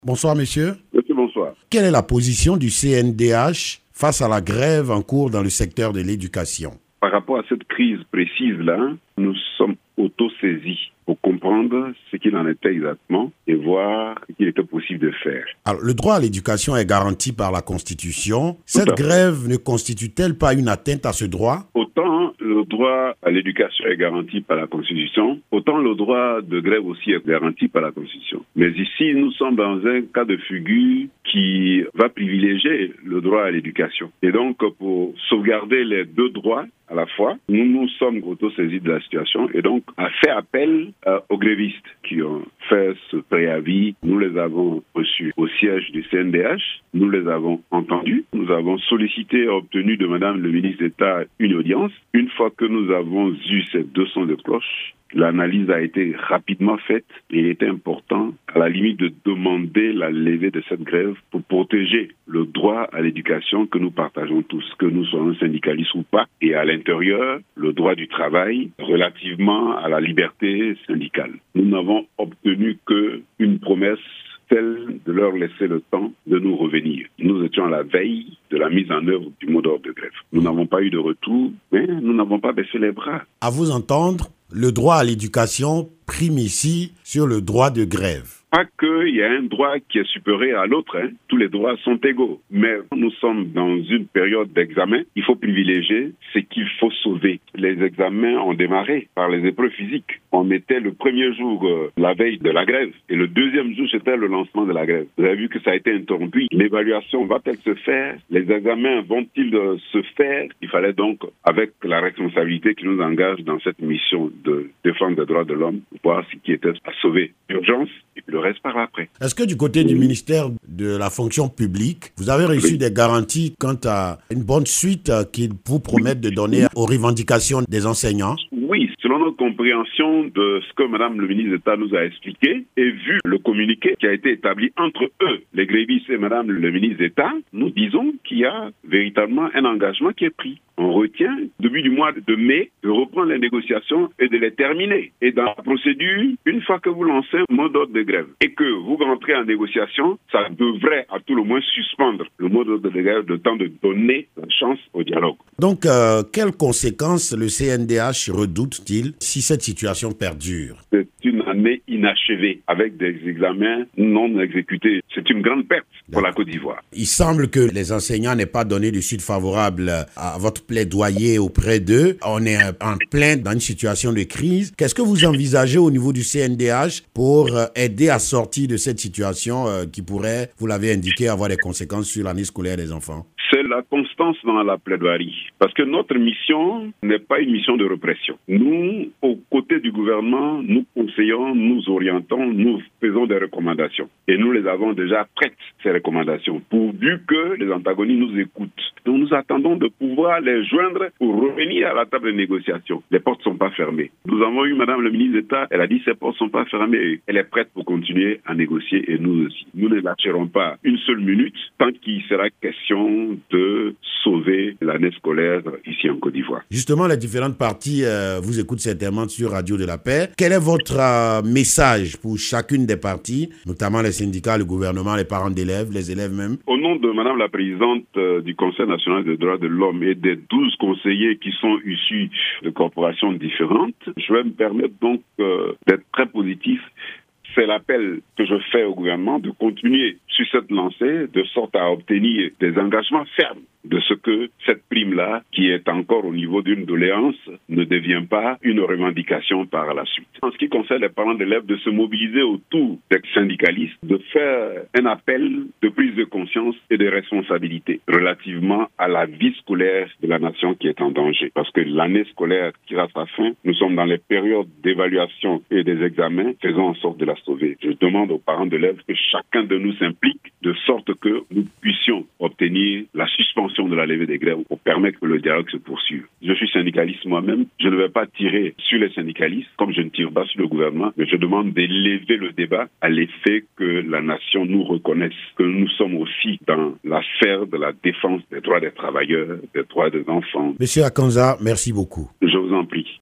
Bonsoir, monsieur. Monsieur, bonsoir. Quelle est la position du CNDH face à la grève en cours dans le secteur de l'éducation? Par rapport à cette crise précise-là, nous sommes autosaisis pour comprendre ce qu'il en était exactement et voir ce qu'il était possible de faire. Alors, le droit à l'éducation est garanti par la Constitution. Cette grève ne constitue-t-elle pas une atteinte à ce droit? Autant le droit à l'éducation est garanti par la Constitution, autant le droit de grève aussi est garanti par la Constitution. Mais ici, nous sommes dans un cas de figure qui va privilégier le droit à l'éducation. Et donc, pour sauvegarder les deux droits à la fois, nous nous sommes autosaisis de la situation et donc a fait appel aux grévistes qui ont fait ce préavis. Nous les avons reçus au siège du CNDH, nous les avons entendus, nous avons sollicité et obtenu de Madame le ministre d'État une audience. Une fois que nous avons eu ces deux sons de cloche, l'analyse a été rapidement faite et il était important, à la limite, de demander la levée de cette grève pour protéger le droit à l'éducation que nous partageons tous, que nous soyons syndicalistes ou pas, et à l'intérieur, le droit du travail relativement à la liberté syndicale. Nous n'avons obtenu qu'une promesse, celle de leur laisser le temps de nous revenir. Nous étions à la veille de la mise en œuvre du mot d'ordre de grève. Nous n'avons pas eu de retour, mais nous n'avons pas baissé les bras. À vous entendre, le droit à l'éducation prime ici sur le droit de grève. Pas qu'il y a un droit qui est supérieur à l'autre, tous les droits sont égaux. Mais nous sommes dans une période d'examen, il faut privilégier ce qu'il faut sauver. Les examens ont démarré par les épreuves physiques. On était le premier jour, la veille de la grève, et le deuxième jour, c'était le lancement de la grève. Vous avez vu que ça a été interrompu. L'évaluation va-t-elle se faire? Les examens vont-ils se faire? Il fallait donc, avec la responsabilité qui nous engage dans cette mission de défense des droits de l'homme, voir ce qui était à sauver. Urgence, et puis le reste par après. Est-ce que du côté du ministère de la fonction publique, vous avez reçu des garanties quant à une bonne suite qu'ils vous promettent de donner aux revendications des enseignants? Oui, selon notre compréhension de ce que Madame le ministre d'État nous a expliqué et vu le communiqué qui a été établi entre eux, les grévistes et Madame le ministre d'État, nous disons qu'il y a véritablement un engagement qui est pris. On retient, début du mois de mai, de reprendre les négociations et de les terminer. Et dans la procédure, une fois que vous lancez un mot d'ordre de grève et que vous rentrez en négociation, ça devrait à tout le moins suspendre le mot d'ordre de grève, le temps de donner la chance au dialogue. Donc, quelles conséquences le CNDH redoute-t-il si cette situation perdure? C'est une année inachevée avec des examens non exécutés. C'est une grande perte pour la Côte d'Ivoire. Il semble que les enseignants n'aient pas donné de suite favorable à votre plaidoyer auprès d'eux. On est en plein dans une situation de crise. Qu'est-ce que vous envisagez au niveau du CNDH pour aider à sortir de cette situation qui pourrait, vous l'avez indiqué, avoir des conséquences sur l'année scolaire des enfants? C'est la constance dans la plaidoirie. Parce que notre mission n'est pas une mission de répression. Nous, aux côtés du gouvernement, nous conseillons, nous orientons, nous faisons des recommandations. Et nous les avons déjà prêtes, ces recommandations, pourvu que les antagonistes nous écoutent. Donc nous attendons de pouvoir les joindre pour revenir à la table de négociation. Les portes ne sont pas fermées. Nous avons eu Madame le ministre d'État, elle a dit ces portes ne sont pas fermées. Elle est prête pour continuer à négocier et nous aussi. Nous ne lâcherons pas une seule minute tant qu'il sera question de sauver l'année scolaire ici en Côte d'Ivoire. Justement, les différentes parties vous écoutent certainement sur Radio de la Paix. Quel est votre message pour chacune des parties, notamment les syndicats, le gouvernement, les parents d'élèves, les élèves même? Au nom de Madame la Présidente du Conseil national des droits de l'homme et des 12 conseillers qui sont issus de corporations différentes, je vais me permettre donc d'être très positif. C'est l'appel que je fais au gouvernement de continuer sur cette lancée de sorte à obtenir des engagements fermes de ce que cette prime-là, qui est encore au niveau d'une doléance, ne devient pas une revendication par la suite. En ce qui concerne les parents d'élèves, de se mobiliser autour des syndicalistes, de faire un appel de prise de conscience et de responsabilité relativement à la vie scolaire de la nation qui est en danger. Parce que l'année scolaire qui va à sa fin, nous sommes dans les périodes d'évaluation et des examens, faisons en sorte de la sauver. Je demande aux parents d'élèves que chacun de nous s'implique de sorte que nous puissions obtenir la suspension de la levée des grèves pour permettre que le dialogue se poursuive. Je suis syndicaliste moi-même, je ne vais pas tirer sur les syndicalistes comme je ne tire pas sur le gouvernement, mais je demande d'élever le débat à l'effet que la nation nous reconnaisse, que nous sommes aussi dans la sphère de la défense des droits des travailleurs, des droits des enfants. Monsieur Akanza, merci beaucoup. Je vous en prie.